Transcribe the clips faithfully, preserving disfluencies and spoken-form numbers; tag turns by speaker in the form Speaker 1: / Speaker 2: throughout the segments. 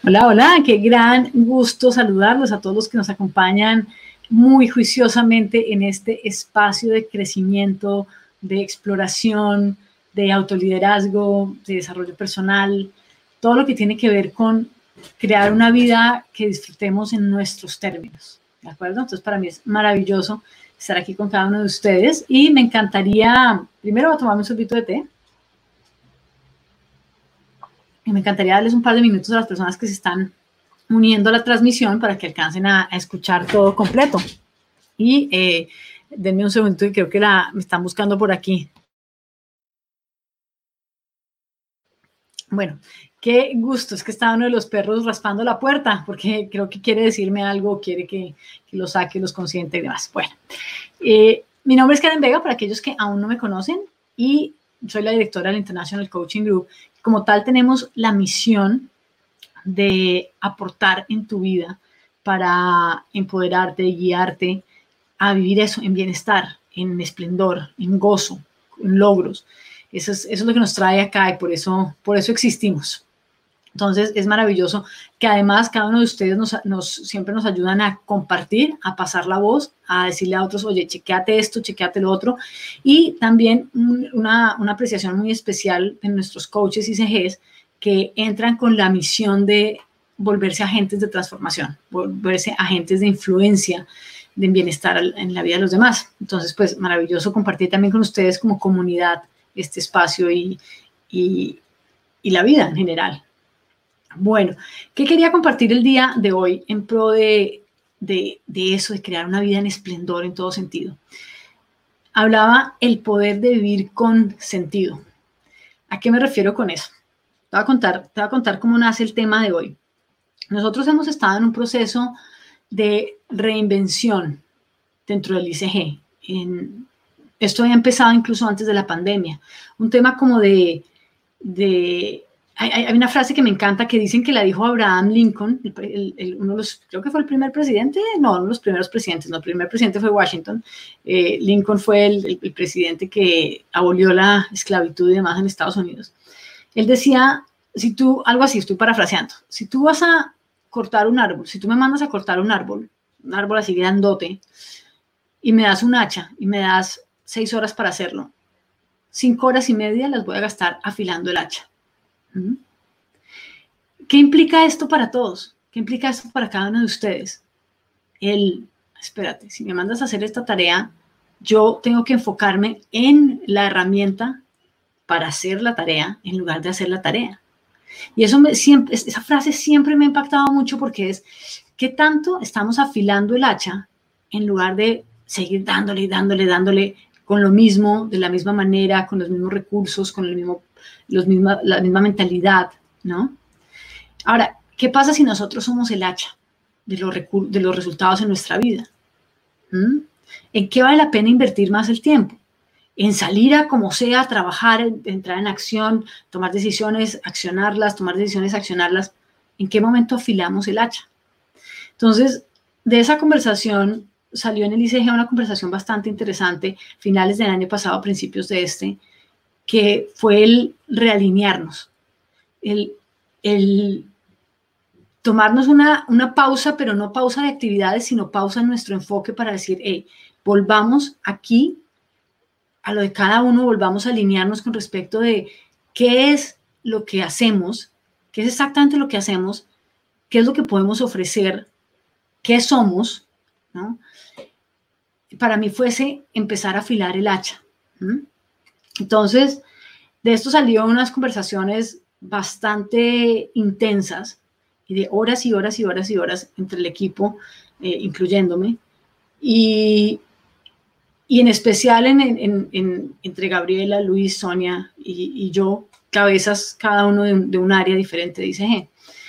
Speaker 1: Hola, hola, qué gran gusto saludarlos a todos los que nos acompañan muy juiciosamente en este espacio de crecimiento, de exploración, de autoliderazgo, de desarrollo personal, todo lo que tiene que ver con crear una vida que disfrutemos en nuestros términos, ¿de acuerdo? Entonces, para mí es maravilloso estar aquí con cada uno de ustedes y me encantaría, primero, tomarme un sorbito de té. Y me encantaría darles un par de minutos a las personas que se están uniendo a la transmisión para que alcancen a, a escuchar todo completo. Y eh, denme un segundo que creo que la, me están buscando por aquí. Bueno, qué gusto, es que está uno de los perros raspando la puerta, porque creo que quiere decirme algo, quiere que, que lo saque, los consiente y demás. Bueno, eh, mi nombre es Karen Vega, para aquellos que aún no me conocen, y soy la directora del International Coaching Group. Como tal, tenemos la misión de aportar en tu vida para empoderarte y guiarte a vivir eso en bienestar, en esplendor, en gozo, en logros. Eso es, eso es lo que nos trae acá y por eso, por eso existimos. Entonces es maravilloso que además cada uno de ustedes nos, nos, siempre nos ayudan a compartir, a pasar la voz, a decirle a otros, oye, chequéate esto, chequéate lo otro. Y también una, una apreciación muy especial de nuestros coaches y C Gs que entran con la misión de volverse agentes de transformación, volverse agentes de influencia, de bienestar en la vida de los demás. Entonces, pues maravilloso compartir también con ustedes como comunidad este espacio y, y, y la vida en general. Bueno, ¿qué quería compartir el día de hoy en pro de, de, de eso, de crear una vida en esplendor en todo sentido? Hablaba el poder de vivir con sentido. ¿A qué me refiero con eso? Te voy a contar, te voy a contar cómo nace el tema de hoy. Nosotros hemos estado en un proceso de reinvención dentro del I C G. En, esto había empezado incluso antes de la pandemia. Un tema como de... de hay, hay una frase que me encanta que dicen que la dijo Abraham Lincoln, el, el, el, uno de los, creo que fue el primer presidente, no, uno de los primeros presidentes, no, el primer presidente fue Washington. Eh, Lincoln fue el, el, el presidente que abolió la esclavitud y demás en Estados Unidos. Él decía, si tú, algo así, estoy parafraseando, si tú vas a cortar un árbol, si tú me mandas a cortar un árbol, un árbol así grandote, y me das un hacha y me das seis horas para hacerlo, cinco horas y media las voy a gastar afilando el hacha. ¿Mm? ¿Qué implica esto para todos? ¿Qué implica esto para cada uno de ustedes? El, espérate, si me mandas a hacer esta tarea, yo tengo que enfocarme en la herramienta para hacer la tarea en lugar de hacer la tarea. Y eso me, siempre, esa frase siempre me ha impactado mucho porque es ¿qué tanto estamos afilando el hacha en lugar de seguir dándole, dándole, dándole con lo mismo, de la misma manera, con los mismos recursos, con el mismo, los misma, la misma mentalidad, ¿no? Ahora, ¿qué pasa si nosotros somos el hacha de los, de los resultados en nuestra vida? ¿Mm? ¿En qué vale la pena invertir más el tiempo? En salir a como sea, trabajar, entrar en acción, tomar decisiones, accionarlas, tomar decisiones, accionarlas. ¿En qué momento afilamos el hacha? Entonces, de esa conversación salió en el I C G una conversación bastante interesante, finales del año pasado, principios de este, que fue el realinearnos, el, el tomarnos una, una pausa, pero no pausa de actividades, sino pausa en nuestro enfoque para decir, hey, volvamos aquí a lo de cada uno, volvamos a alinearnos con respecto de qué es lo que hacemos, qué es exactamente lo que hacemos, qué es lo que podemos ofrecer, qué somos, ¿no? Para mí fuese empezar a afilar el hacha. ¿Mm? Entonces, de esto salió unas conversaciones bastante intensas y de horas y horas y horas y horas entre el equipo, eh, incluyéndome, y Y en especial en, en, en, entre Gabriela, Luis, Sonia y, y yo, cabezas cada uno de un, de un área diferente de I C G.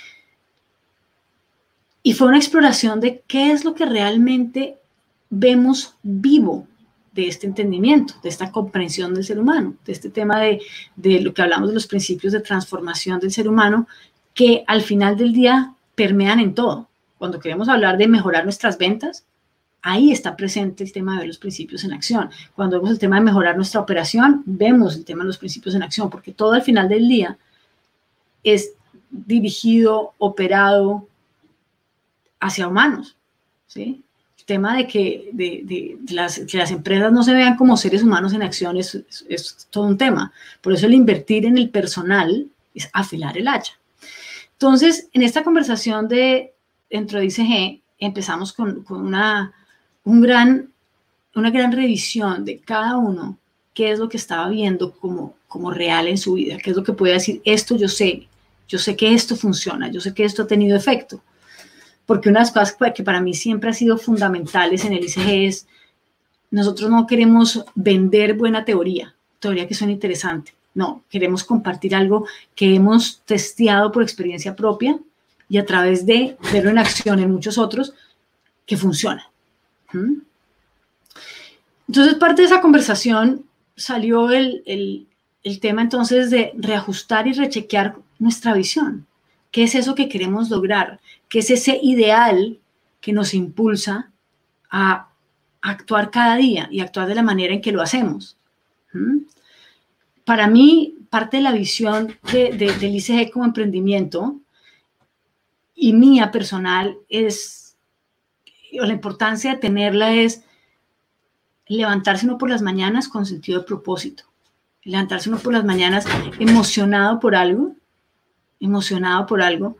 Speaker 1: Y fue una exploración de qué es lo que realmente vemos vivo de este entendimiento, de esta comprensión del ser humano, de este tema de, de lo que hablamos de los principios de transformación del ser humano, que al final del día permean en todo. Cuando queremos hablar de mejorar nuestras ventas, ahí está presente el tema de los principios en acción. Cuando vemos el tema de mejorar nuestra operación, vemos el tema de los principios en acción, porque todo al final del día es dirigido, operado hacia humanos, ¿sí? El tema de que de, de, de las, que las empresas no se vean como seres humanos en acción es, es, es todo un tema. Por eso el invertir en el personal es afilar el hacha. Entonces, en esta conversación de, dentro de I C G, empezamos con, con una, un gran, una gran revisión de cada uno, qué es lo que estaba viendo como, como real en su vida, qué es lo que puede decir, esto yo sé, yo sé que esto funciona, yo sé que esto ha tenido efecto. Porque una de las cosas que para mí siempre ha sido fundamentales en el I C G es, nosotros no queremos vender buena teoría, teoría que suena interesante. No, queremos compartir algo que hemos testeado por experiencia propia y a través de verlo en acción en muchos otros, que funciona. ¿Mm? Entonces, parte de esa conversación salió el, el, el tema entonces de reajustar y rechequear nuestra visión. ¿Qué es eso que queremos lograr? ¿Qué es ese ideal que nos impulsa a actuar cada día y actuar de la manera en que lo hacemos? ¿Mm? Para mí, parte de la visión de, de, del I C G como emprendimiento y mía personal es, o la importancia de tenerla es levantarse uno por las mañanas con sentido de propósito. Levantarse uno por las mañanas emocionado por algo, emocionado por algo,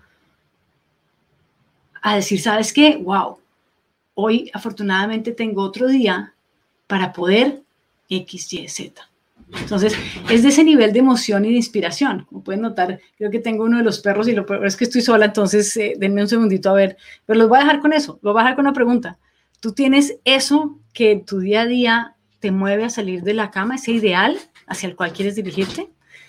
Speaker 1: a decir, ¿sabes qué? ¡Wow! Hoy afortunadamente tengo otro día para poder X, Y, Z. Entonces, es de ese nivel de emoción y de inspiración. Como pueden notar, creo que tengo uno de los perros y lo peor es que estoy sola, entonces eh, denme un segundito a ver. Pero los voy a dejar con eso, los voy a dejar con una pregunta. ¿Tú tienes eso que en tu día a día te mueve a salir de la cama, ese ideal hacia el cual quieres dirigirte?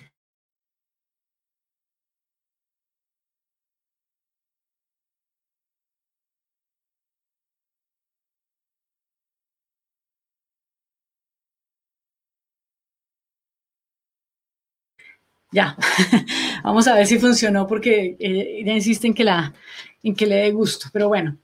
Speaker 1: Ya, vamos a ver si funcionó porque eh, ella insiste en que, la, en que le dé gusto, pero bueno.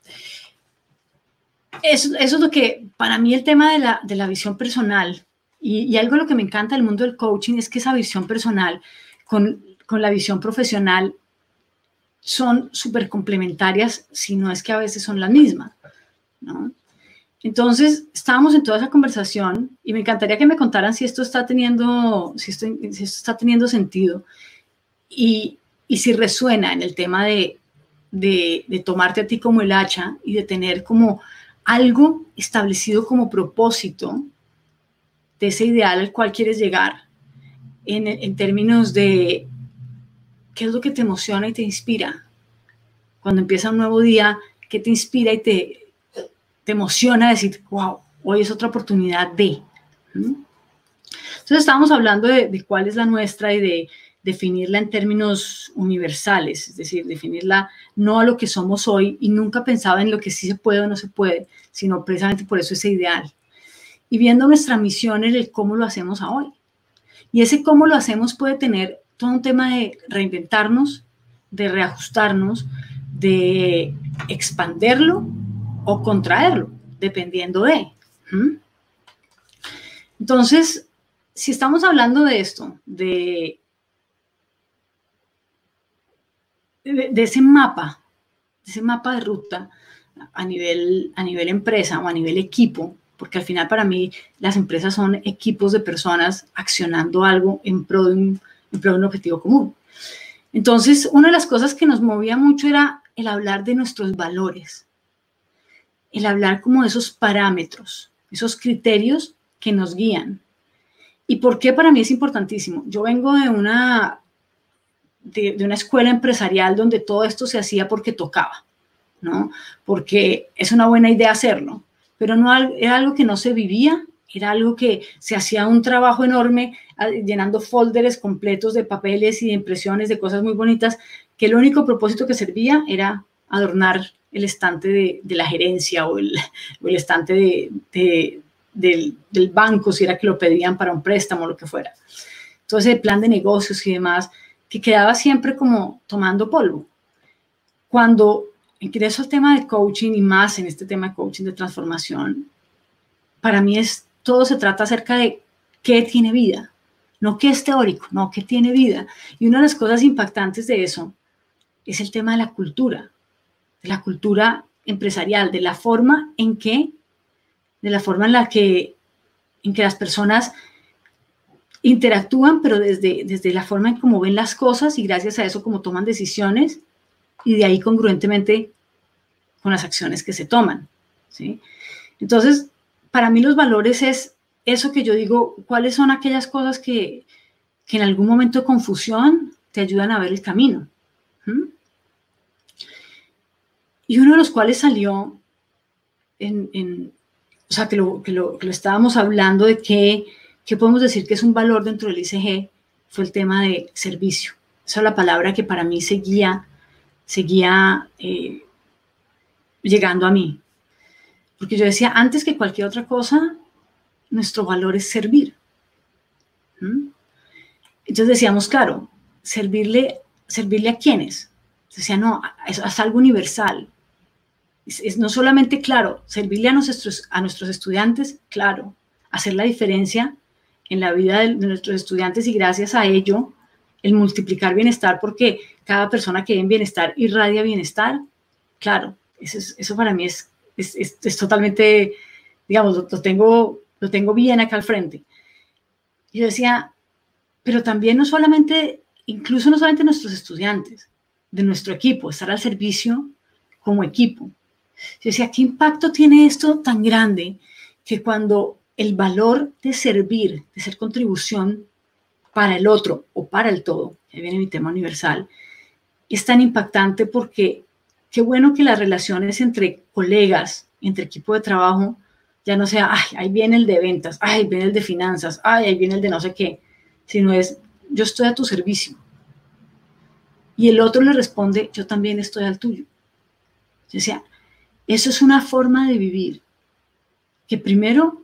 Speaker 1: Eso, eso es lo que, para mí el tema de la, de la visión personal y, y algo de lo que me encanta del mundo del coaching es que esa visión personal con, con la visión profesional son súper complementarias, si no es que a veces son las mismas, ¿no? Entonces, estábamos en toda esa conversación y me encantaría que me contaran si esto está teniendo, si esto, si esto está teniendo sentido y, y si resuena en el tema de, de, de tomarte a ti como el hacha y de tener como algo establecido como propósito de ese ideal al cual quieres llegar en, en términos de qué es lo que te emociona y te inspira. Cuando empieza un nuevo día, ¿qué te inspira y te, te emociona decir, wow, hoy es otra oportunidad de? ¿Mm? Entonces estábamos hablando de, de cuál es la nuestra y de definirla en términos universales, es decir, definirla no a lo que somos hoy y nunca pensaba en lo que sí se puede o no se puede, sino precisamente por eso ese ideal. Y viendo nuestra misión en el cómo lo hacemos a hoy. Y ese cómo lo hacemos puede tener todo un tema de reinventarnos, de reajustarnos, de expanderlo o contraerlo, dependiendo de. ¿Mm? Entonces, si estamos hablando de esto, de, de, de ese mapa, de ese mapa de ruta a nivel, a nivel empresa o a nivel equipo, porque al final para mí las empresas son equipos de personas accionando algo en pro de un, en pro de un objetivo común. Entonces, una de las cosas que nos movía mucho era el hablar de nuestros valores, el hablar como de esos parámetros, esos criterios que nos guían. ¿Y por qué para mí es importantísimo? Yo vengo de una, de, de una escuela empresarial donde todo esto se hacía porque tocaba, ¿no? Porque es una buena idea hacerlo, pero no era algo que no se vivía, era algo que se hacía un trabajo enorme llenando folders completos de papeles y de impresiones de cosas muy bonitas, que el único propósito que servía era adornar el estante de, de la gerencia o el, o el estante de, de, del, del banco, si era que lo pedían para un préstamo o lo que fuera. Entonces, el plan de negocios y demás, que quedaba siempre como tomando polvo. Cuando ingreso al tema de coaching y más en este tema de coaching de transformación, para mí es, todo se trata acerca de qué tiene vida, no qué es teórico, no qué tiene vida. Y una de las cosas impactantes de eso es el tema de la cultura, de la cultura empresarial, de la forma en que, de la forma en la que, en que las personas interactúan, pero desde, desde la forma en cómo ven las cosas y gracias a eso cómo toman decisiones y de ahí congruentemente con las acciones que se toman, ¿sí? Entonces, para mí los valores es eso que yo digo, cuáles son aquellas cosas que, que en algún momento de confusión te ayudan a ver el camino. ¿Mm? Y uno de los cuales salió, en, en, o sea, que lo, que, lo, que lo estábamos hablando de que, que podemos decir que es un valor dentro del I C G, fue el tema de servicio. Esa es la palabra que para mí seguía, seguía eh, llegando a mí. Porque yo decía, antes que cualquier otra cosa, nuestro valor es servir. ¿Mm? Entonces decíamos, claro, servirle, servirle a quiénes. Decía, no, es, es algo universal. Es, es no solamente, claro, servirle a nuestros, a nuestros estudiantes, claro, hacer la diferencia en la vida de, de nuestros estudiantes y gracias a ello, el multiplicar bienestar, porque cada persona que ve en bienestar irradia bienestar, claro, eso, es, eso para mí es, es, es, es totalmente, digamos, lo, lo, tengo, lo tengo bien acá al frente. Y yo decía, pero también no solamente, incluso no solamente nuestros estudiantes, de nuestro equipo, estar al servicio como equipo. Yo decía, ¿qué impacto tiene esto tan grande que cuando el valor de servir, de ser contribución para el otro o para el todo, ahí viene mi tema universal, es tan impactante porque qué bueno que las relaciones entre colegas, entre equipo de trabajo, ya no sea, ay, ahí viene el de ventas, ay, ahí viene el de finanzas, ay, ahí viene el de no sé qué, sino es, yo estoy a tu servicio. Y el otro le responde, yo también estoy al tuyo. O sea, eso es una forma de vivir que primero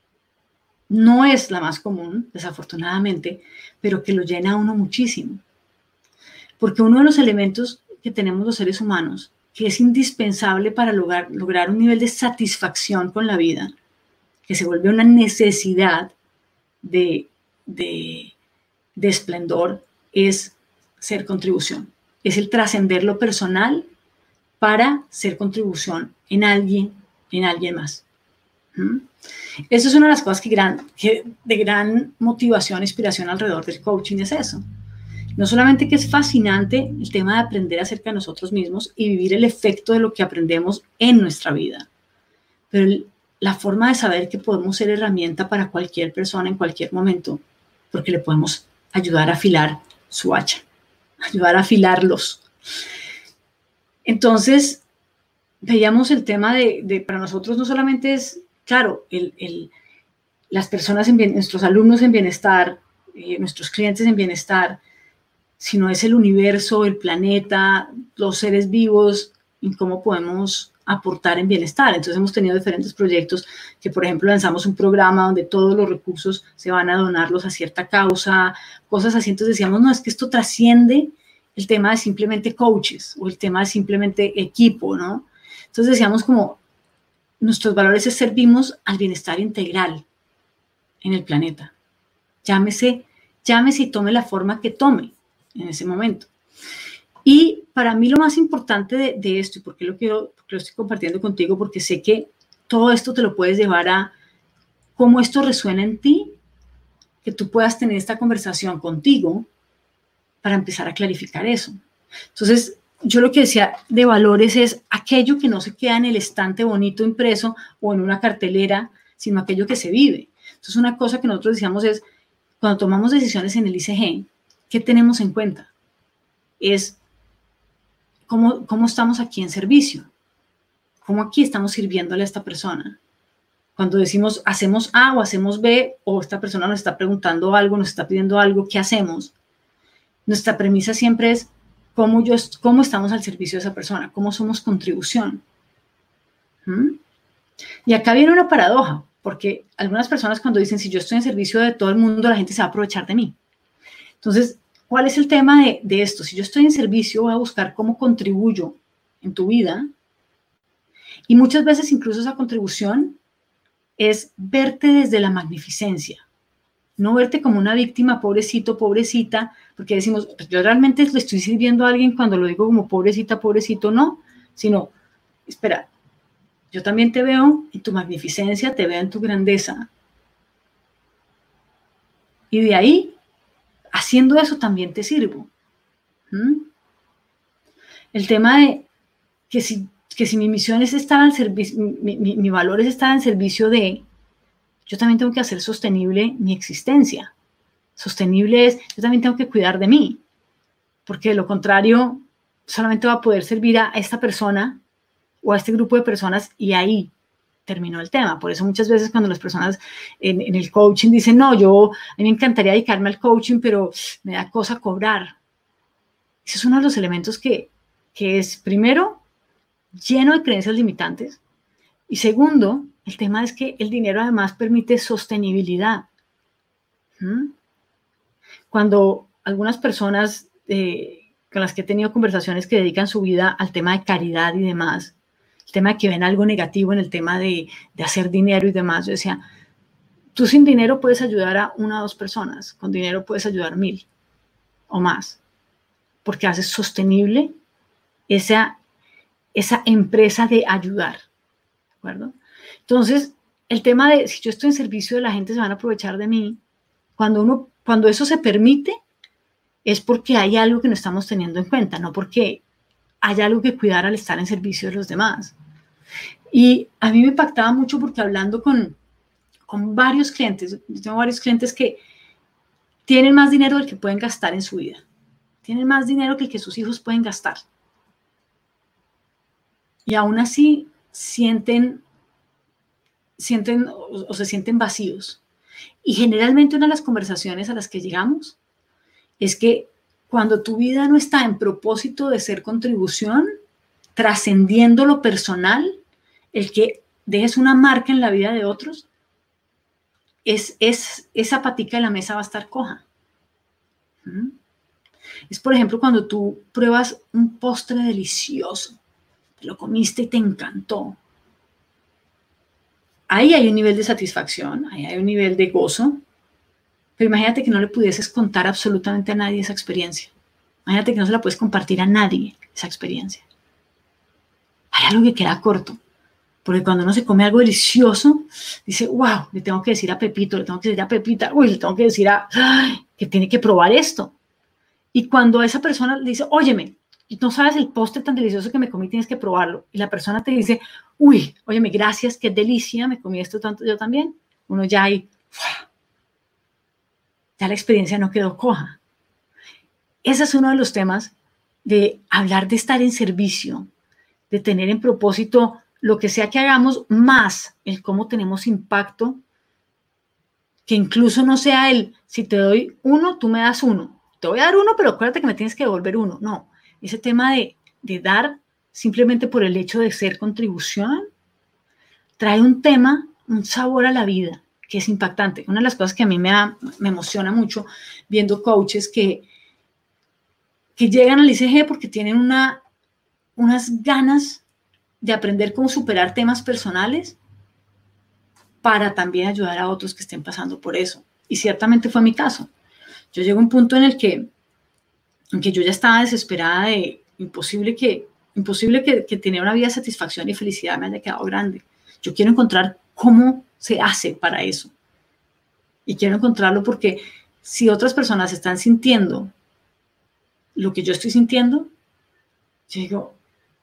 Speaker 1: no es la más común, desafortunadamente, pero que lo llena a uno muchísimo. Porque uno de los elementos que tenemos los seres humanos, que es indispensable para lograr, lograr un nivel de satisfacción con la vida, que se vuelve una necesidad de, de, de esplendor, es ser contribución. Es el trascender lo personal para ser contribución en alguien, en alguien más. ¿Mm? Eso es una de las cosas que, gran, que de gran motivación e inspiración alrededor del coaching es eso. No solamente que es fascinante el tema de aprender acerca de nosotros mismos y vivir el efecto de lo que aprendemos en nuestra vida, pero el, la forma de saber que podemos ser herramienta para cualquier persona en cualquier momento, porque le podemos ayudar a afilar su hacha, ayudar a afilarlos. Entonces, veíamos el tema de, de para nosotros no solamente es, claro, el, el, las personas, en bien, nuestros alumnos en bienestar, eh, nuestros clientes en bienestar, sino es el universo, el planeta, los seres vivos, y cómo podemos aportar en bienestar. Entonces hemos tenido diferentes proyectos que, por ejemplo, lanzamos un programa donde todos los recursos se van a donarlos a cierta causa, cosas así. Entonces decíamos, no, es que esto trasciende el tema de simplemente coaches o el tema de simplemente equipo, ¿no? Entonces decíamos como, nuestros valores es servimos al bienestar integral en el planeta. Llámese, llámese y tome la forma que tome en ese momento. Y para mí lo más importante de, de esto, y por qué lo, quiero, porque lo estoy compartiendo contigo, porque sé que todo esto te lo puedes llevar a cómo esto resuena en ti, que tú puedas tener esta conversación contigo para empezar a clarificar eso. Entonces, yo lo que decía de valores es aquello que no se queda en el estante bonito impreso o en una cartelera, sino aquello que se vive. Entonces, una cosa que nosotros decíamos es, cuando tomamos decisiones en el I C G, ¿qué tenemos en cuenta? Es cómo, cómo estamos aquí en servicio, cómo aquí estamos sirviéndole a esta persona. Cuando decimos hacemos A o hacemos B, o esta persona nos está preguntando algo, nos está pidiendo algo, ¿qué hacemos? Nuestra premisa siempre es cómo, yo, cómo estamos al servicio de esa persona, cómo somos contribución. ¿Mm? Y acá viene una paradoja, porque algunas personas cuando dicen, si yo estoy en servicio de todo el mundo, la gente se va a aprovechar de mí. Entonces, ¿cuál es el tema de, de esto? Si yo estoy en servicio, voy a buscar cómo contribuyo en tu vida. Y muchas veces incluso esa contribución es verte desde la magnificencia. No verte como una víctima, pobrecito, pobrecita, porque decimos, pues yo realmente le estoy sirviendo a alguien cuando lo digo como pobrecita, pobrecito, no, sino, espera, yo también te veo en tu magnificencia, te veo en tu grandeza. Y de ahí, haciendo eso, también te sirvo. ¿Mm? El tema de que si, que si mi misión es estar al servicio, mi, mi, mi valor es estar en servicio de, yo también tengo que hacer sostenible mi existencia. Sostenible es, yo también tengo que cuidar de mí, porque de lo contrario, solamente va a poder servir a esta persona o a este grupo de personas y ahí terminó el tema. Por eso muchas veces cuando las personas en, en el coaching dicen, no, yo, a mí me encantaría dedicarme al coaching, pero me da cosa cobrar. Ese es uno de los elementos que, que es, primero, lleno de creencias limitantes, y segundo, el tema es que el dinero además permite sostenibilidad. ¿Mm? Cuando algunas personas eh, con las que he tenido conversaciones que dedican su vida al tema de caridad y demás, el tema de que ven algo negativo en el tema de, de hacer dinero y demás, yo decía, tú sin dinero puedes ayudar a una o dos personas, con dinero puedes ayudar mil o más, porque haces sostenible esa, esa empresa de ayudar, ¿de acuerdo? Entonces, el tema de si yo estoy en servicio de la gente, se van a aprovechar de mí. Cuando, uno, cuando eso se permite, es porque hay algo que no estamos teniendo en cuenta, no porque hay algo que cuidar al estar en servicio de los demás. Y a mí me impactaba mucho porque hablando con, con varios clientes, yo tengo varios clientes que tienen más dinero del que pueden gastar en su vida, tienen más dinero que el que sus hijos pueden gastar. Y aún así sienten, sienten o, o se sienten vacíos. Y generalmente una de las conversaciones a las que llegamos es que cuando tu vida no está en propósito de ser contribución, trascendiendo lo personal, el que dejes una marca en la vida de otros, es, es, esa patica de la mesa va a estar coja. ¿Mm? Es, por ejemplo, cuando tú pruebas un postre delicioso, te lo comiste y te encantó. Ahí hay un nivel de satisfacción, ahí hay un nivel de gozo, pero imagínate que no le pudieses contar absolutamente a nadie esa experiencia. Imagínate que no se la puedes compartir a nadie esa experiencia. Hay algo que queda corto. Porque cuando uno se come algo delicioso, dice, wow, le tengo que decir a Pepito, le tengo que decir a Pepita, uy, le tengo que decir a, ay, que tiene que probar esto. Y cuando a esa persona le dice, óyeme, no sabes el postre tan delicioso que me comí, tienes que probarlo. Y la persona te dice, uy, óyeme, gracias, qué delicia, me comí esto tanto yo también. Uno ya ahí, ¡fua! Ya la experiencia no quedó coja. Ese es uno de los temas de hablar de estar en servicio, de tener en propósito lo que sea que hagamos, más el cómo tenemos impacto, que incluso no sea el, si te doy uno, tú me das uno. Te voy a dar uno, pero acuérdate que me tienes que devolver uno. No, ese tema de, de dar simplemente por el hecho de ser contribución, trae un tema, un sabor a la vida, que es impactante. Una de las cosas que a mí me, da, me emociona mucho viendo coaches que, que llegan al I C G porque tienen una, unas ganas de aprender cómo superar temas personales para también ayudar a otros que estén pasando por eso. Y ciertamente fue mi caso. Yo llegué a un punto en el que, en que yo ya estaba desesperada de imposible que, imposible que, que tener una vida de satisfacción y felicidad me haya quedado grande. Yo quiero encontrar cómo se hace para eso. Y quiero encontrarlo porque si otras personas están sintiendo lo que yo estoy sintiendo, yo digo,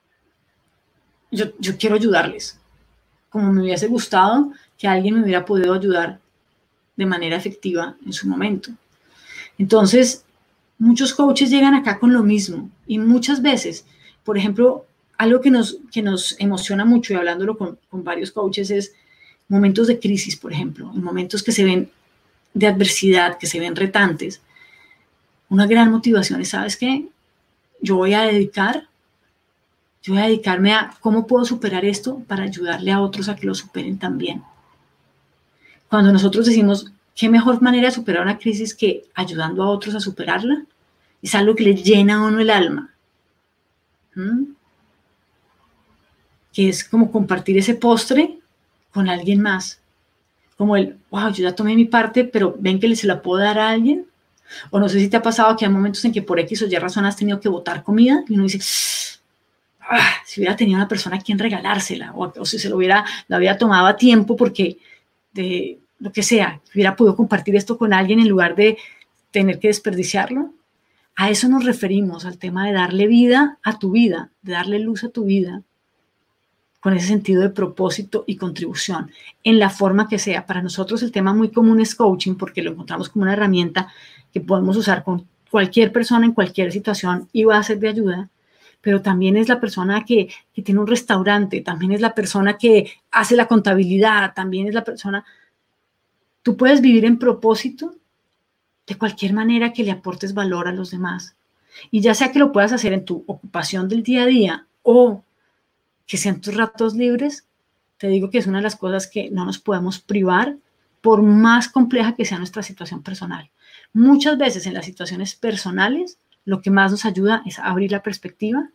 Speaker 1: yo, yo quiero ayudarles. Como me hubiese gustado que alguien me hubiera podido ayudar de manera efectiva en su momento. Entonces, muchos coaches llegan acá con lo mismo y muchas veces, por ejemplo, algo que nos, que nos emociona mucho y hablándolo con, con varios coaches es momentos de crisis, por ejemplo, en momentos que se ven de adversidad, que se ven retantes. Una gran motivación es, ¿sabes qué? Yo voy a dedicar Yo voy a dedicarme a cómo puedo superar esto para ayudarle a otros a que lo superen también. Cuando nosotros decimos, ¿qué mejor manera de superar una crisis que ayudando a otros a superarla? Es algo que le llena a uno el alma. ¿Mm? Que es como compartir ese postre con alguien más. como el, wow, yo ya tomé mi parte, pero ven que se la puedo dar a alguien. O no sé si te ha pasado que hay momentos en que por X o Y razón has tenido que botar comida y uno dice, ah, si hubiera tenido una persona a quien regalársela, o, o si se lo hubiera, la hubiera tomado a tiempo porque de lo que sea, hubiera podido compartir esto con alguien en lugar de tener que desperdiciarlo. A eso nos referimos, al tema de darle vida a tu vida, de darle luz a tu vida, con ese sentido de propósito y contribución, en la forma que sea. Para nosotros el tema muy común es coaching, porque lo encontramos como una herramienta que podemos usar con cualquier persona en cualquier situación y va a ser de ayuda, pero también es la persona que, que tiene un restaurante, también es la persona que hace la contabilidad, también es la persona... Tú puedes vivir en propósito de cualquier manera que le aportes valor a los demás. Y ya sea que lo puedas hacer en tu ocupación del día a día o que sean tus ratos libres, te digo que es una de las cosas que no nos podemos privar por más compleja que sea nuestra situación personal. Muchas veces en las situaciones personales, lo que más nos ayuda es abrir la perspectiva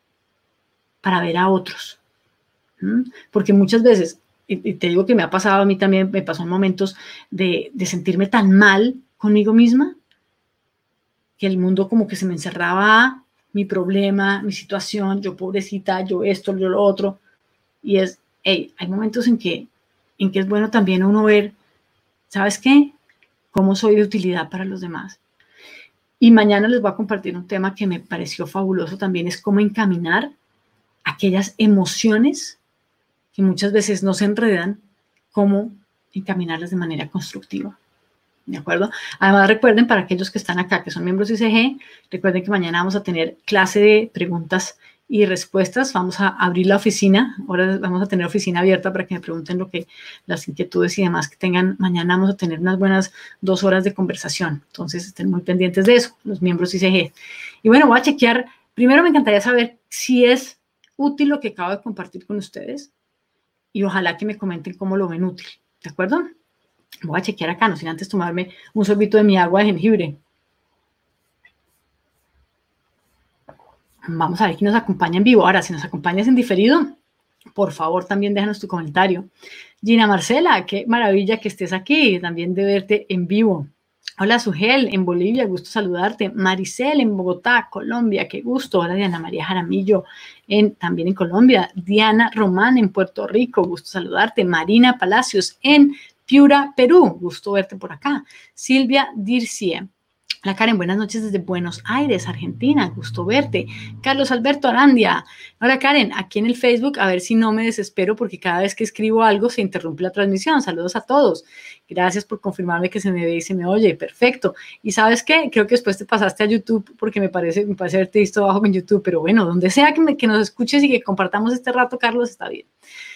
Speaker 1: para ver a otros. ¿Mm? Porque muchas veces, y te digo que me ha pasado a mí también, me pasó en momentos de, de sentirme tan mal conmigo misma, que el mundo como que se me encerraba mi problema, mi situación, yo pobrecita, yo esto, yo lo otro. Y es, hey, hay momentos en que, en que es bueno también uno ver, ¿sabes qué? Cómo soy de utilidad para los demás. Y mañana les voy a compartir un tema que me pareció fabuloso también, es cómo encaminar aquellas emociones que muchas veces no se enredan, cómo encaminarlas de manera constructiva. ¿De acuerdo? Además, recuerden, para aquellos que están acá, que son miembros I C G, recuerden que mañana vamos a tener clase de preguntas y respuestas. Vamos a abrir la oficina. Ahora vamos a tener oficina abierta para que me pregunten lo que, las inquietudes y demás que tengan. Mañana vamos a tener unas buenas dos horas de conversación. Entonces, estén muy pendientes de eso, los miembros I C G. Y bueno, voy a chequear. Primero, me encantaría saber si es útil lo que acabo de compartir con ustedes y ojalá que me comenten cómo lo ven útil. ¿De acuerdo? Voy a chequear acá, no sin antes tomarme un sorbito de mi agua de jengibre. Vamos a ver quién nos acompaña en vivo. Ahora, si nos acompañas en diferido, por favor, también déjanos tu comentario. Gina Marcela, qué maravilla que estés aquí, también de verte en vivo. Hola, Sugel, en Bolivia, gusto saludarte. Maricel, en Bogotá, Colombia, qué gusto. Hola, Diana María Jaramillo, en, también en Colombia. Diana Román, en Puerto Rico, gusto saludarte. Marina Palacios, en Piura, Perú, gusto verte por acá. Silvia Dircie. Hola, Karen, buenas noches desde Buenos Aires, Argentina, gusto verte. Carlos Alberto Arandia. Hola, Karen, aquí en el Facebook, a ver si no me desespero porque cada vez que escribo algo se interrumpe la transmisión. Saludos a todos. Gracias por confirmarme que se me ve y se me oye. Perfecto. ¿Y sabes qué? Creo que después te pasaste a YouTube porque me parece, me parece haberte visto abajo en YouTube, pero bueno, donde sea que, me, que nos escuches y que compartamos este rato, Carlos, está bien.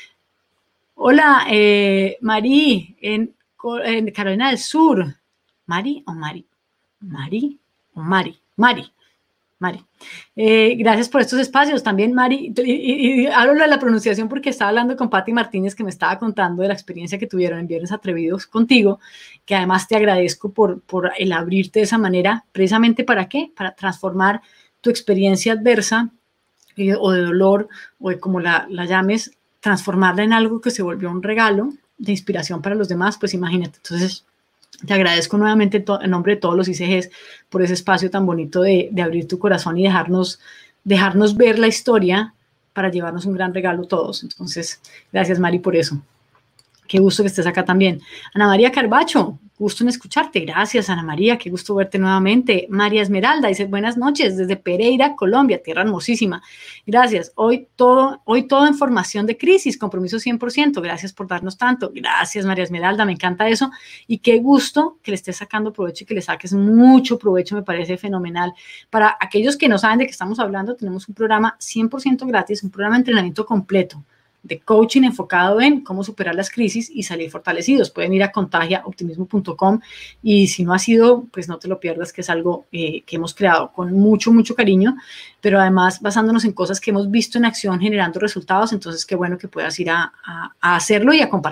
Speaker 1: Hola, eh, Mari, en, en Carolina del Sur. ¿Mari o Mari? Mari o Mari, Mari, Mari. Eh, gracias por estos espacios. También, Mari, y, y, y hablo de la pronunciación porque estaba hablando con Patti Martínez, que me estaba contando de la experiencia que tuvieron en Viernes Atrevidos contigo, que además te agradezco por, por el abrirte de esa manera, precisamente ¿para qué? Para transformar tu experiencia adversa eh, o de dolor, o de como la, la llames, transformarla en algo que se volvió un regalo de inspiración para los demás, pues imagínate. Entonces, te agradezco nuevamente en nombre de todos los I C Gs por ese espacio tan bonito de, de abrir tu corazón y dejarnos, dejarnos ver la historia para llevarnos un gran regalo todos. Entonces, gracias, Mari, por eso. Qué gusto que estés acá también. Ana María Carbacho, gusto en escucharte. Gracias, Ana María, qué gusto verte nuevamente. María Esmeralda dice, buenas noches desde Pereira, Colombia, tierra hermosísima. Gracias. Hoy todo, hoy todo en formación de crisis, compromiso cien por ciento. Gracias por darnos tanto. Gracias, María Esmeralda, me encanta eso. Y qué gusto que le estés sacando provecho y que le saques mucho provecho, me parece fenomenal. Para aquellos que no saben de qué estamos hablando, tenemos un programa cien por ciento gratis, un programa de entrenamiento completo de coaching enfocado en cómo superar las crisis y salir fortalecidos. Pueden ir a contagia optimismo punto com y si no ha sido, pues no te lo pierdas, que es algo eh, que hemos creado con mucho, mucho cariño, pero además basándonos en cosas que hemos visto en acción generando resultados. Entonces, qué bueno que puedas ir a, a, a hacerlo y a compartirlo.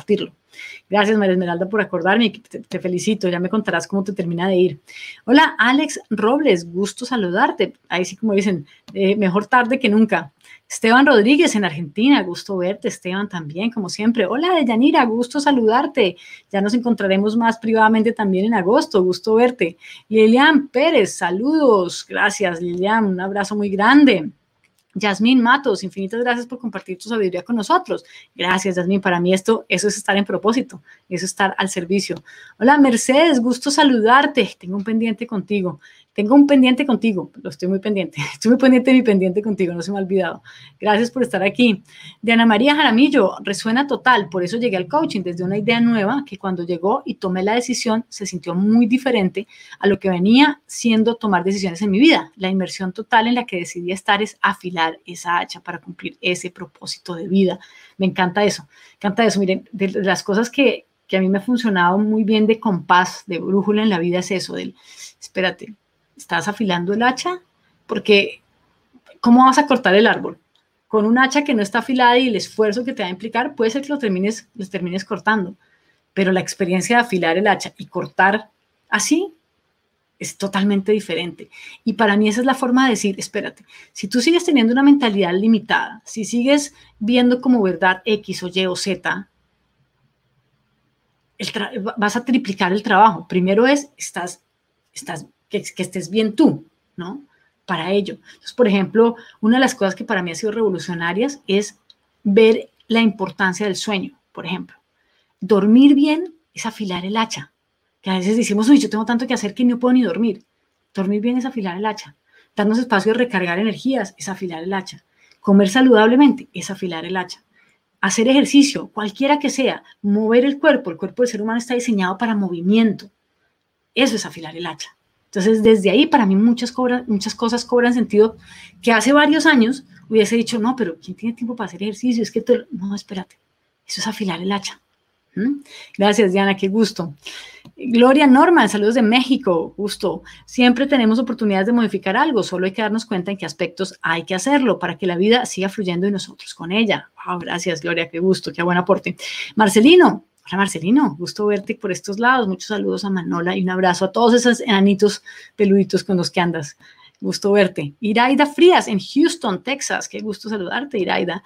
Speaker 1: Gracias, María Esmeralda, por acordarme. Te, te felicito, ya me contarás cómo te termina de ir. Hola, Alex Robles, gusto saludarte. Ahí sí, como dicen, eh, mejor tarde que nunca. Esteban Rodríguez en Argentina, gusto verte, Esteban, también, como siempre. Hola, Deyanira, gusto saludarte. Ya nos encontraremos más privadamente también en agosto, gusto verte. Lilian Pérez, saludos. Gracias, Lilian, un abrazo muy grande. Yasmín Matos, infinitas gracias por compartir tu sabiduría con nosotros. Gracias, Yasmín. Para mí esto, eso es estar en propósito, eso es estar al servicio. Hola, Mercedes, gusto saludarte. Tengo un pendiente contigo. Tengo un pendiente contigo. Lo estoy muy pendiente. Estoy muy pendiente de mi pendiente contigo, no se me ha olvidado. Gracias por estar aquí. Diana María Jaramillo, resuena total. Por eso llegué al coaching desde una idea nueva que cuando llegó y tomé la decisión se sintió muy diferente a lo que venía siendo tomar decisiones en mi vida. La inmersión total en la que decidí estar es afilar esa hacha para cumplir ese propósito de vida. Me encanta eso, me encanta eso. Miren, de las cosas que, que a mí me ha funcionado muy bien de compás, de brújula en la vida es eso, del, espérate, ¿estás afilando el hacha? Porque, ¿cómo vas a cortar el árbol? Con un hacha que no está afilada y el esfuerzo que te va a implicar, puede ser que lo termines, lo termines cortando, pero la experiencia de afilar el hacha y cortar así, es totalmente diferente. Y para mí esa es la forma de decir, espérate, si tú sigues teniendo una mentalidad limitada, si sigues viendo como verdad X o Y o Z, vas a triplicar el trabajo. Primero es, estás, estás, que, que estés bien tú, ¿no? Para ello. Entonces, por ejemplo, una de las cosas que para mí ha sido revolucionarias es ver la importancia del sueño, por ejemplo. Dormir bien es afilar el hacha. Que a veces decimos, uy, yo tengo tanto que hacer que no puedo ni dormir. Dormir bien es afilar el hacha. Darnos espacio de recargar energías es afilar el hacha. Comer saludablemente es afilar el hacha. Hacer ejercicio, cualquiera que sea, mover el cuerpo. El cuerpo del ser humano está diseñado para movimiento. Eso es afilar el hacha. Entonces, desde ahí, para mí, muchas, cobran, muchas cosas cobran sentido que hace varios años hubiese dicho, no, pero ¿quién tiene tiempo para hacer ejercicio? Es que, te... no, espérate, eso es afilar el hacha. ¿Mm? Gracias, Diana, qué gusto. Gloria Norman, saludos de México, gusto. Siempre tenemos oportunidades de modificar algo, solo hay que darnos cuenta en qué aspectos hay que hacerlo para que la vida siga fluyendo y nosotros con ella. Wow, gracias, Gloria, qué gusto, qué buen aporte. Marcelino, hola Marcelino, gusto verte por estos lados. Muchos saludos a Manola y un abrazo a todos esos enanitos peluditos con los que andas. Gusto verte. Iraida Frías en Houston, Texas, qué gusto saludarte, Iraida.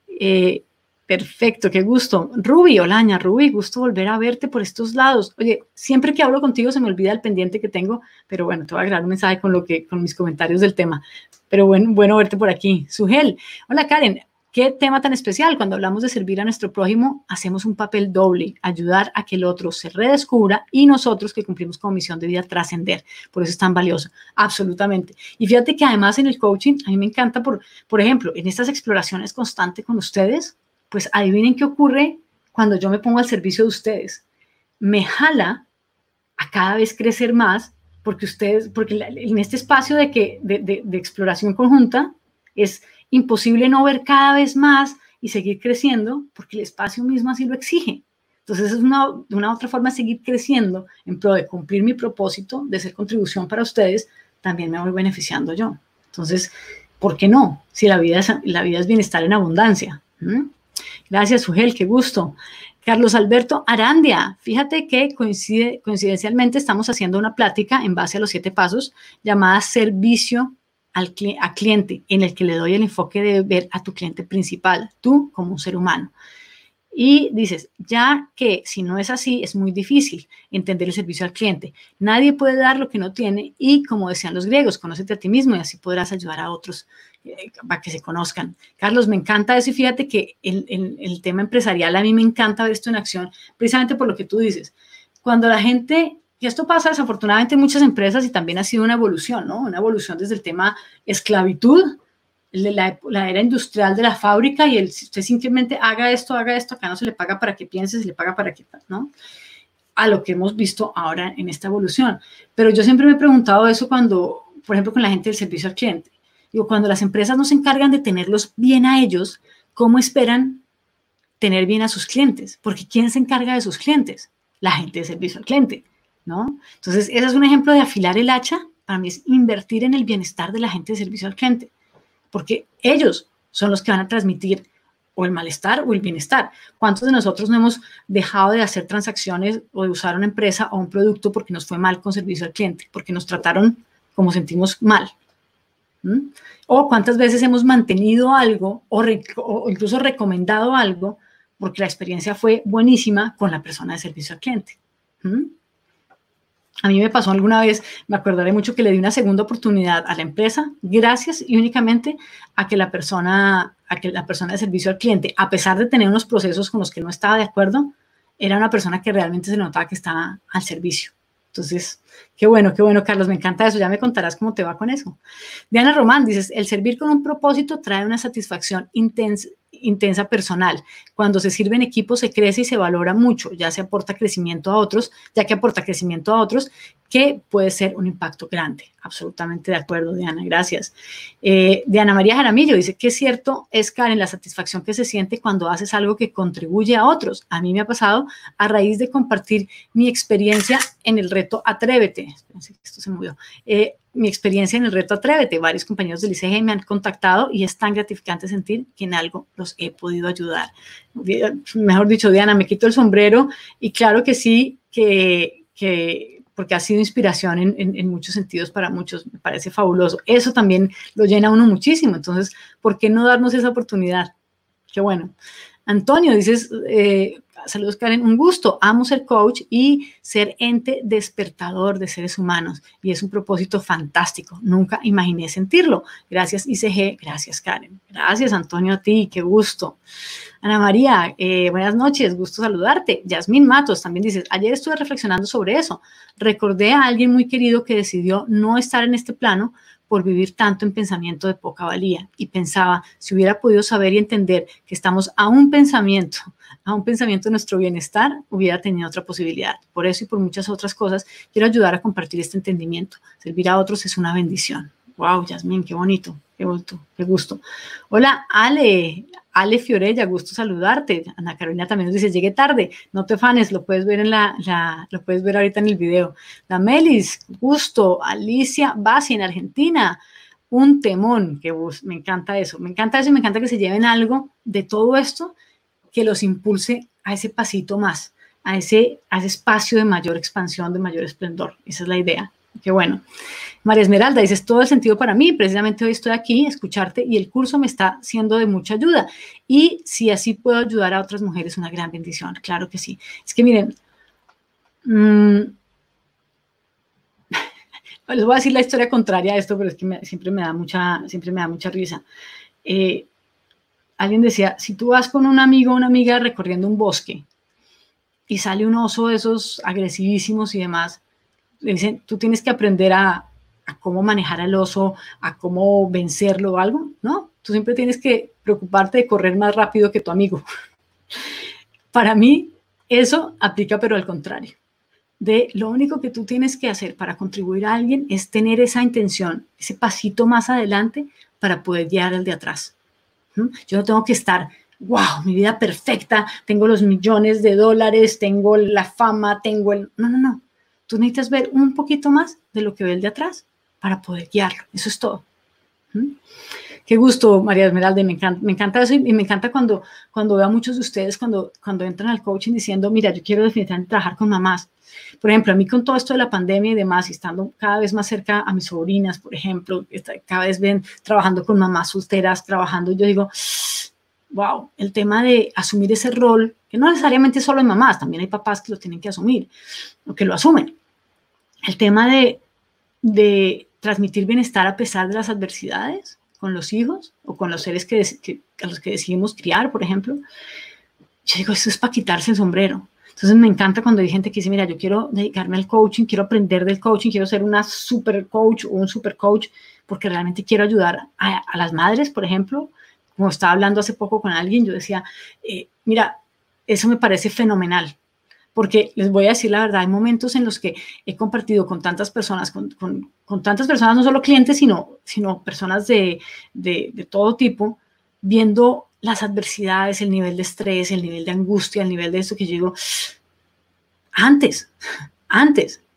Speaker 1: Eh, Perfecto, qué gusto. Ruby, hola, Ruby, gusto volver a verte por estos lados. Oye, siempre que hablo contigo se me olvida el pendiente que tengo, pero bueno, te voy a agregar un mensaje con, lo que, con mis comentarios del tema. Pero bueno, bueno verte por aquí. Sugel, hola Karen, qué tema tan especial. Cuando hablamos de servir a nuestro prójimo, hacemos un papel doble, ayudar a que el otro se redescubra y nosotros que cumplimos como misión de vida trascender. Por eso es tan valioso, absolutamente. Y fíjate que además en el coaching, a mí me encanta, por, por ejemplo, en estas exploraciones constantes con ustedes, pues adivinen qué ocurre cuando yo me pongo al servicio de ustedes. Me jala a cada vez crecer más, porque ustedes, porque en este espacio de, que, de, de, de exploración conjunta es imposible no ver cada vez más y seguir creciendo, porque el espacio mismo así lo exige. Entonces es una, una otra forma de seguir creciendo en pro de cumplir mi propósito, de ser contribución para ustedes, también me voy beneficiando yo. Entonces, ¿por qué no? Si la vida es, la vida es bienestar en abundancia. ¿Mm? Gracias, Sugel, qué gusto. Carlos Alberto Arandia, fíjate que coincide, coincidencialmente estamos haciendo una plática en base a los siete pasos llamada servicio al cli- a cliente, en el que le doy el enfoque de ver a tu cliente principal, tú como un ser humano. Y dices, ya que si no es así, es muy difícil entender el servicio al cliente. Nadie puede dar lo que no tiene y, como decían los griegos, conócete a ti mismo y así podrás ayudar a otros eh, para que se conozcan. Carlos, me encanta eso y fíjate que el, el, el tema empresarial, a mí me encanta ver esto en acción, precisamente por lo que tú dices. Cuando la gente, y esto pasa desafortunadamente en muchas empresas y también ha sido una evolución, ¿no? Una evolución desde el tema esclavitud, La, la era industrial de la fábrica y el, si usted simplemente haga esto, haga esto, acá no se le paga para que piense, se le paga para que, ¿no? A lo que hemos visto ahora en esta evolución. Pero yo siempre me he preguntado eso cuando, por ejemplo, con la gente del servicio al cliente. Digo, cuando las empresas no se encargan de tenerlos bien a ellos, ¿cómo esperan tener bien a sus clientes? Porque ¿quién se encarga de sus clientes? La gente de servicio al cliente, ¿no? Entonces, ese es un ejemplo de afilar el hacha. Para mí es invertir en el bienestar de la gente de servicio al cliente. Porque ellos son los que van a transmitir o el malestar o el bienestar. ¿Cuántos de nosotros no hemos dejado de hacer transacciones o de usar una empresa o un producto porque nos fue mal con servicio al cliente, porque nos trataron como sentimos mal? ¿Mm? O cuántas veces hemos mantenido algo o, re, o incluso recomendado algo porque la experiencia fue buenísima con la persona de servicio al cliente. ¿Mm? A mí me pasó alguna vez, me acordaré mucho, que le di una segunda oportunidad a la empresa gracias y únicamente a que la persona, a que la persona de servicio al cliente, a pesar de tener unos procesos con los que no estaba de acuerdo, era una persona que realmente se notaba que estaba al servicio. Entonces, qué bueno, qué bueno, Carlos, me encanta eso. Ya me contarás cómo te va con eso. Diana Román, dices, el servir con un propósito trae una satisfacción intensa, intensa personal. Cuando se sirve en equipo se crece y se valora mucho, ya se aporta crecimiento a otros, ya que aporta crecimiento a otros, que puede ser un impacto grande. Absolutamente de acuerdo, Diana, gracias. Eh, Diana María Jaramillo dice, qué cierto es, Karen, la satisfacción que se siente cuando haces algo que contribuye a otros. A mí me ha pasado a raíz de compartir mi experiencia en el reto Atrévete. Espérense, esto se movió. Eh, mi experiencia en el reto Atrévete. Varios compañeros del I C G me han contactado y es tan gratificante sentir que en algo los he podido ayudar. Mejor dicho, Diana, me quito el sombrero y claro que sí, que, que porque ha sido inspiración en, en, en muchos sentidos para muchos, me parece fabuloso. Eso también lo llena a uno muchísimo, entonces, ¿por qué no darnos esa oportunidad? Qué bueno. Antonio, dices, eh, saludos Karen, un gusto, amo ser coach y ser ente despertador de seres humanos y es un propósito fantástico, nunca imaginé sentirlo. Gracias I C G, gracias Karen, gracias Antonio a ti, qué gusto. Ana María, eh, buenas noches, gusto saludarte. Yasmín Matos también dices, ayer estuve reflexionando sobre eso, recordé a alguien muy querido que decidió no estar en este plano por vivir tanto en pensamiento de poca valía y pensaba, si hubiera podido saber y entender que estamos a un pensamiento, a un pensamiento de nuestro bienestar, hubiera tenido otra posibilidad. Por eso y por muchas otras cosas, quiero ayudar a compartir este entendimiento. Servir a otros es una bendición. Wow, Yasmín, qué bonito, qué gusto, qué gusto. Hola, Ale, Ale Fiorella, gusto saludarte. Ana Carolina también nos dice, llegué tarde, no te afanes, lo puedes ver en la, la, lo puedes ver ahorita en el video. La Melis, gusto. Alicia Bassi en Argentina, un temón, que me encanta eso, me encanta eso y me encanta que se lleven algo de todo esto que los impulse a ese pasito más, a ese, a ese espacio de mayor expansión, de mayor esplendor. Esa es la idea. Qué bueno. María Esmeralda, dices, todo el sentido para mí, precisamente hoy estoy aquí, escucharte y el curso me está siendo de mucha ayuda. Y si así puedo ayudar a otras mujeres, una gran bendición, claro que sí. Es que miren, mmm, les voy a decir la historia contraria a esto, pero es que me, siempre, me da mucha, siempre me da mucha risa. Eh, alguien decía, si tú vas con un amigo o una amiga recorriendo un bosque y sale un oso de esos agresivísimos y demás, le dicen, tú tienes que aprender a, a cómo manejar al oso, a cómo vencerlo o algo, ¿no? Tú siempre tienes que preocuparte de correr más rápido que tu amigo. Para mí, eso aplica, pero al contrario. De lo único que tú tienes que hacer para contribuir a alguien es tener esa intención, ese pasito más adelante para poder guiar al de atrás. ¿Mm? Yo no tengo que estar, wow, mi vida perfecta, tengo los millones de dólares, tengo la fama, tengo el... No, no, no. Tú necesitas ver un poquito más de lo que ve el de atrás para poder guiarlo. Eso es todo. ¿Mm? Qué gusto, María Esmeralda, me encanta, me encanta eso y me encanta cuando, cuando veo a muchos de ustedes cuando, cuando entran al coaching diciendo, mira, yo quiero definitivamente trabajar con mamás. Por ejemplo, a mí con todo esto de la pandemia y demás, y estando cada vez más cerca a mis sobrinas, por ejemplo, cada vez ven trabajando con mamás solteras, trabajando, yo digo, wow, el tema de asumir ese rol, que no necesariamente solo hay mamás, también hay papás que lo tienen que asumir, o que lo asumen. El tema de, de transmitir bienestar a pesar de las adversidades con los hijos o con los seres que, que, a los que decidimos criar, por ejemplo. Yo digo, eso es para quitarse el sombrero. Entonces me encanta cuando hay gente que dice, mira, yo quiero dedicarme al coaching, quiero aprender del coaching, quiero ser una super coach o un super coach, porque realmente quiero ayudar a, a las madres, por ejemplo. Como estaba hablando hace poco con alguien, yo decía, eh, mira, eso me parece fenomenal. Porque les voy a decir la verdad, hay momentos en los que he compartido con tantas personas, con, con, con tantas personas, no solo clientes, sino, sino personas de, de, de todo tipo, viendo las adversidades, el nivel de estrés, el nivel de angustia, el nivel de eso que yo digo, antes, antes,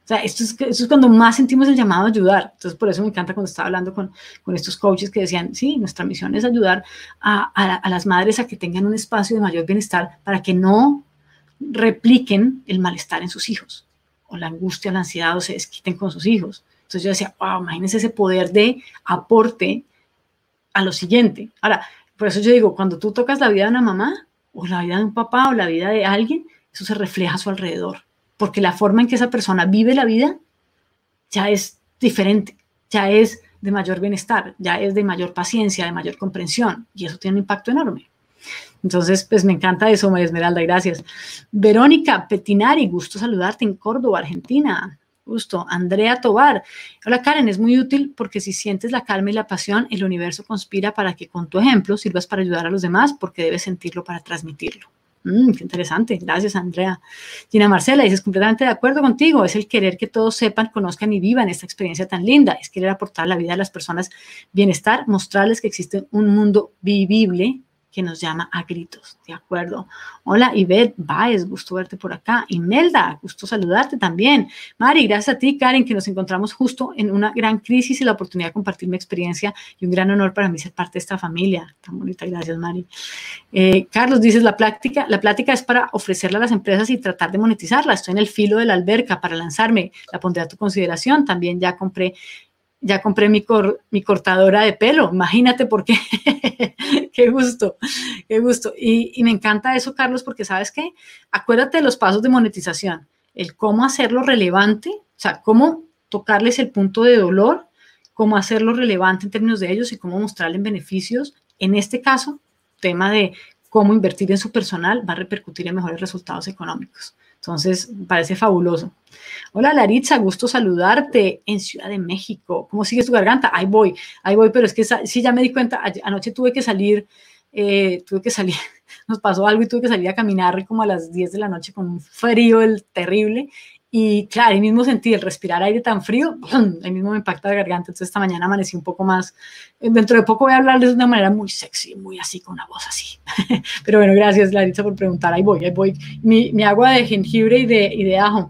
Speaker 1: O sea, esto es, esto es cuando más sentimos el llamado a ayudar. Entonces, por eso me encanta cuando estaba hablando con, con estos coaches que decían, sí, nuestra misión es ayudar a, a, a las madres a que tengan un espacio de mayor bienestar para que no repliquen el malestar en sus hijos, o la angustia, la ansiedad, o se desquiten con sus hijos. Entonces yo decía, wow, imagínense ese poder de aporte a lo siguiente. Ahora, por eso yo digo, cuando tú tocas la vida de una mamá, o la vida de un papá, o la vida de alguien, eso se refleja a su alrededor, porque la forma en que esa persona vive la vida ya es diferente, ya es de mayor bienestar, ya es de mayor paciencia, de mayor comprensión, y eso tiene un impacto enorme. Entonces, pues me encanta eso, María Esmeralda, gracias. Verónica Petinari, gusto saludarte en Córdoba, Argentina. Gusto. Andrea Tobar. Hola, Karen, es muy útil porque si sientes la calma y la pasión, el universo conspira para que con tu ejemplo sirvas para ayudar a los demás porque debes sentirlo para transmitirlo. Mm, qué interesante. Gracias, Andrea. Gina Marcela, dices, completamente de acuerdo contigo. Es el querer que todos sepan, conozcan y vivan esta experiencia tan linda. Es querer aportar a la vida de las personas bienestar, mostrarles que existe un mundo vivible que nos llama a gritos, ¿de acuerdo? Hola, Ivette Baez, gusto verte por acá. Imelda, gusto saludarte también. Mari, gracias a ti, Karen, que nos encontramos justo en una gran crisis y la oportunidad de compartir mi experiencia y un gran honor para mí ser parte de esta familia. Tan bonita, gracias, Mari. Eh, Carlos, dices, la plática, la plática es para ofrecerla a las empresas y tratar de monetizarla. Estoy en el filo de la alberca para lanzarme, la pondré a tu consideración. También ya compré Ya compré mi, cor, mi cortadora de pelo, imagínate por qué. Qué gusto, qué gusto. Y, y me encanta eso, Carlos, porque ¿sabes qué? Acuérdate de los pasos de monetización, el cómo hacerlo relevante, o sea, cómo tocarles el punto de dolor, cómo hacerlo relevante en términos de ellos y cómo mostrarles beneficios. En este caso, tema de cómo invertir en su personal va a repercutir en mejores resultados económicos. Entonces, me parece fabuloso. Hola, Laritza, gusto saludarte en Ciudad de México. ¿Cómo sigue tu garganta? Ahí voy, ahí voy, pero es que sí, ya me di cuenta, anoche tuve que salir, eh, tuve que salir, nos pasó algo y tuve que salir a caminar como a las diez de la noche con un frío el terrible. Y claro, ahí mismo sentí el respirar aire tan frío, ahí mismo me impacta la garganta. Entonces esta mañana amanecí un poco más, dentro de poco voy a hablarles de una manera muy sexy, muy así, con una voz así. Pero bueno, gracias, Laritza, por preguntar. Ahí voy, ahí voy. Mi, mi agua de jengibre y de, y de ajo.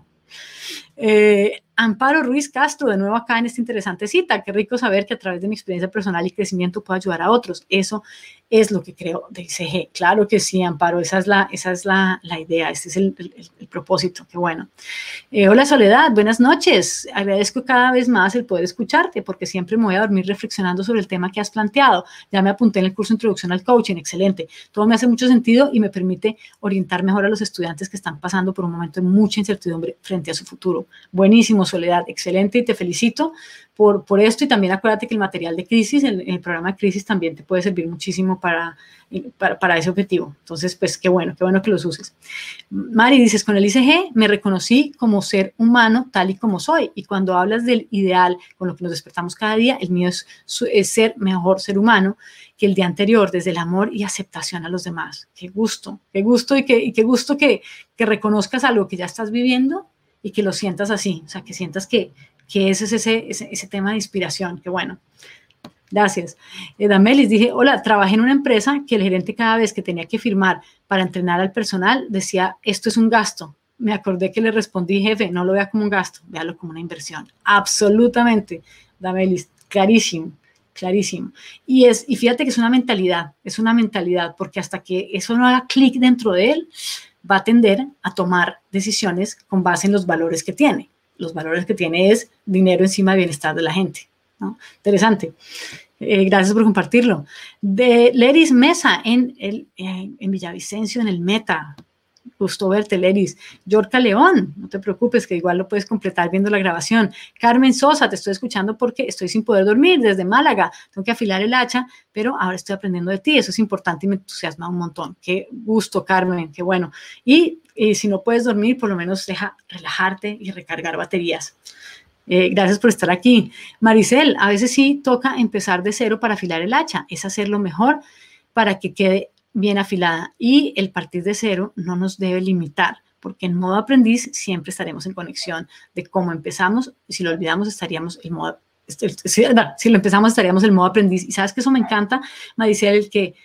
Speaker 1: Eh, Amparo Ruiz Castro, de nuevo acá en esta interesante cita. Qué rico saber que a través de mi experiencia personal y crecimiento puedo ayudar a otros. Eso es lo que creo de I C G. Claro que sí, Amparo, esa es la, esa es la, la idea, este es el, el, el propósito. Qué bueno. Eh, hola, Soledad, buenas noches. Agradezco cada vez más el poder escucharte porque siempre me voy a dormir reflexionando sobre el tema que has planteado. Ya me apunté en el curso de Introducción al Coaching, excelente. Todo me hace mucho sentido y me permite orientar mejor a los estudiantes que están pasando por un momento de mucha incertidumbre frente a su futuro. Buenísimo, Soledad, excelente, y te felicito por, por esto. Y también acuérdate que el material de crisis, el, el programa de crisis también te puede servir muchísimo para, para, para ese objetivo. Entonces, pues qué bueno, qué bueno que los uses. Mari, dices, con el I C G me reconocí como ser humano tal y como soy. Y cuando hablas del ideal con lo que nos despertamos cada día, el mío es, es ser mejor ser humano que el día anterior, desde el amor y aceptación a los demás. Qué gusto, qué gusto y qué, y qué gusto que, que reconozcas algo que ya estás viviendo y que lo sientas así, o sea, que sientas que, que ese es ese, ese, ese tema de inspiración, qué bueno. Gracias. Eh, Damelis, dije, hola, trabajé en una empresa que el gerente cada vez que tenía que firmar para entrenar al personal decía, esto es un gasto. Me acordé que le respondí, jefe, no lo vea como un gasto, véalo como una inversión. Absolutamente, Damelis, clarísimo, clarísimo. Y, es, y fíjate que es una mentalidad, es una mentalidad, porque hasta que eso no haga clic dentro de él, va a tender a tomar decisiones con base en los valores que tiene. Los valores que tiene es dinero encima de bienestar de la gente, ¿no? Interesante. Eh, gracias por compartirlo. De Leris Mesa en, el, eh, en Villavicencio, en el Meta. Gusto verte, Leris. Yorka León, no te preocupes, que igual lo puedes completar viendo la grabación. Carmen Sosa, te estoy escuchando porque estoy sin poder dormir desde Málaga. Tengo que afilar el hacha, pero ahora estoy aprendiendo de ti. Eso es importante y me entusiasma un montón. Qué gusto, Carmen, qué bueno. Y, y si no puedes dormir, por lo menos deja relajarte y recargar baterías. Eh, gracias por estar aquí. Maricel, a veces sí toca empezar de cero para afilar el hacha. Es hacerlo mejor para que quede bien afilada, y el partir de cero no nos debe limitar, porque en modo aprendiz siempre estaremos en conexión de cómo empezamos, y si lo olvidamos estaríamos en modo, si, si lo empezamos estaríamos en modo aprendiz. Y sabes que eso me encanta, Maricel, el que,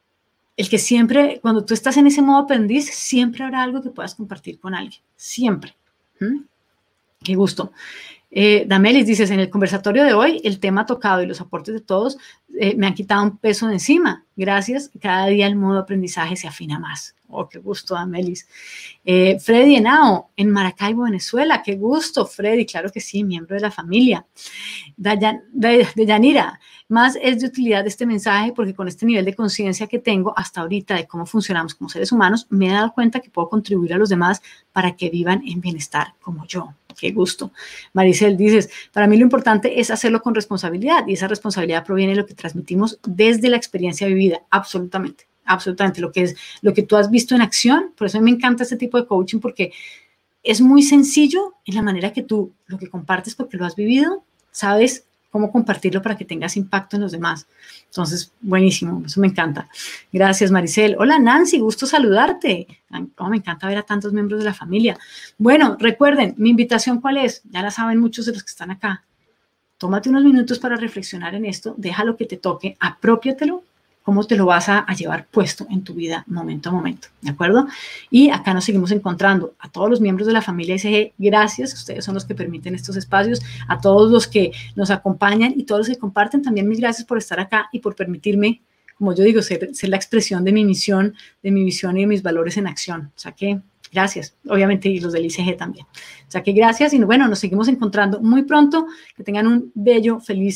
Speaker 1: el que siempre, cuando tú estás en ese modo aprendiz, siempre habrá algo que puedas compartir con alguien, siempre. ¿Mm? Qué gusto. Eh, Damelis, dices, en el conversatorio de hoy, el tema tocado y los aportes de todos eh, me han quitado un peso de encima. Gracias, cada día el modo de aprendizaje se afina más. Oh, qué gusto, Damelis. Eh, Freddy Henao, en Maracaibo, Venezuela. Qué gusto, Freddy, claro que sí, miembro de la familia. Dayan, de, de Yanira, más es de utilidad este mensaje porque con este nivel de conciencia que tengo hasta ahorita de cómo funcionamos como seres humanos, me he dado cuenta que puedo contribuir a los demás para que vivan en bienestar como yo. Qué gusto. Maricel, dices, para mí lo importante es hacerlo con responsabilidad y esa responsabilidad proviene de lo que transmitimos desde la experiencia vivida, absolutamente, absolutamente, lo que es lo que tú has visto en acción. Por eso a mí me encanta este tipo de coaching porque es muy sencillo en la manera que tú lo que compartes porque lo has vivido, sabes cómo compartirlo para que tengas impacto en los demás. Entonces, buenísimo, eso me encanta. Gracias, Maricel. Hola, Nancy, gusto saludarte. Oh, me encanta ver a tantos miembros de la familia. Bueno, recuerden, mi invitación, ¿cuál es? Ya la saben muchos de los que están acá. Tómate unos minutos para reflexionar en esto, déjalo que te toque, apropiatelo, cómo te lo vas a, a llevar puesto en tu vida momento a momento, ¿de acuerdo? Y acá nos seguimos encontrando a todos los miembros de la familia S G, gracias, ustedes son los que permiten estos espacios, a todos los que nos acompañan y todos los que comparten, también mil gracias por estar acá y por permitirme, como yo digo, ser, ser la expresión de mi misión, de mi visión y de mis valores en acción, o sea que gracias, obviamente, y los del I C G también. O sea que gracias y bueno, nos seguimos encontrando muy pronto, que tengan un bello, feliz